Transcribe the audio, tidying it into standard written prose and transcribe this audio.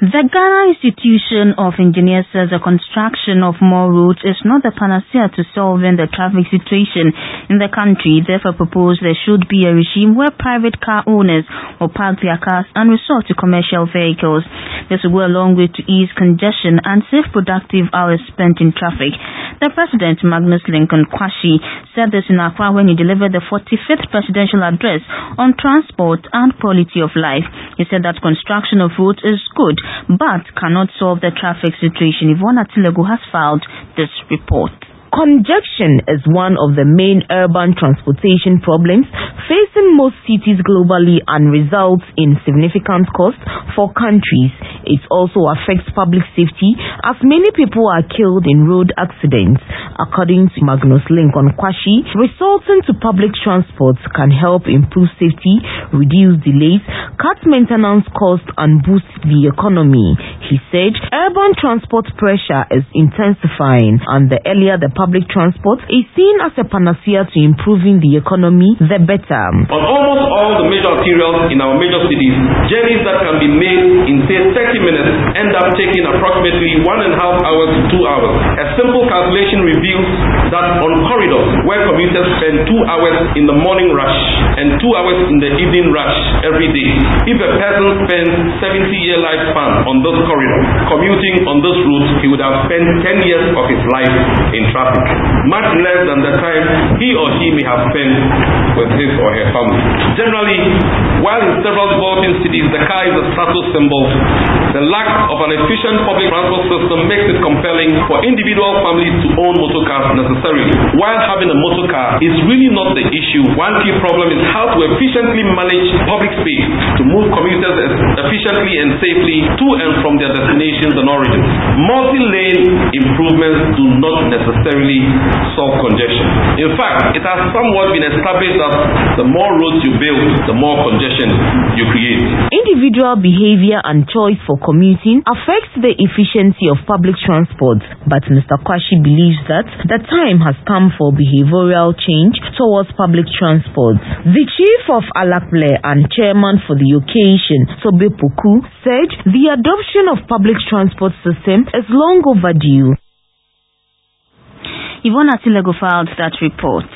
The Ghana Institution of Engineers says the construction of more roads is not the panacea to solving the traffic situation in the country. Therefore, proposed there should be a regime where private car owners will park their cars and resort to commercial vehicles. This will go a long way to ease congestion and save productive hours spent in traffic. The President, Magnus Lincoln Kwashi, said this in Accra when he delivered the 45th presidential address on transport and quality of life. He said that construction of roads is good, but cannot solve the traffic situation. Yvonne Atilego has filed this report. Congestion is one of the main urban transportation problems facing most cities globally and results in significant costs for countries. It also affects public safety as many people are killed in road accidents. According to Magnus Lincoln Kwashi, resorting to public transport can help improve safety, reduce delays, cut maintenance costs and boost the economy. He said urban transport pressure is intensifying and the earlier the public transport is seen as a panacea to improving the economy, the better. On almost all the major arterials in our major cities, journeys that can be made in say 30 minutes end up taking approximately 1.5 hours to 2 hours. A simple calculation reveals that on corridors where commuters spend 2 hours in the morning rush and 2 hours in the evening rush every day, if a person spends 70-year lifespan on those corridors commuting on those routes, he would have spent 10 years of his life in traffic, much less than the time he or she may have spent with his or her family. Generally, while in several developing cities the car is a status symbol, the lack of an efficient public transport system makes it compelling for individual families to own motor cars necessarily. While having a motor car is really not the issue, one key problem is how to efficiently manage public space to move commuters efficiently and safely to and from their destinations and origins. Multi-lane improvements do not necessarily solve congestion. In fact, it has somewhat been established that the more roads you build, the more congestion you create. Individual behavior and choice for commuting affects the efficiency of public transport, but Mr. Kwashi believes that the time has come for behavioral change towards public transport. The chief of Alakble and chairman for the occasion, Sobe Poku, said the adoption of public transport system is long overdue. Yvonne Atilego filed that report.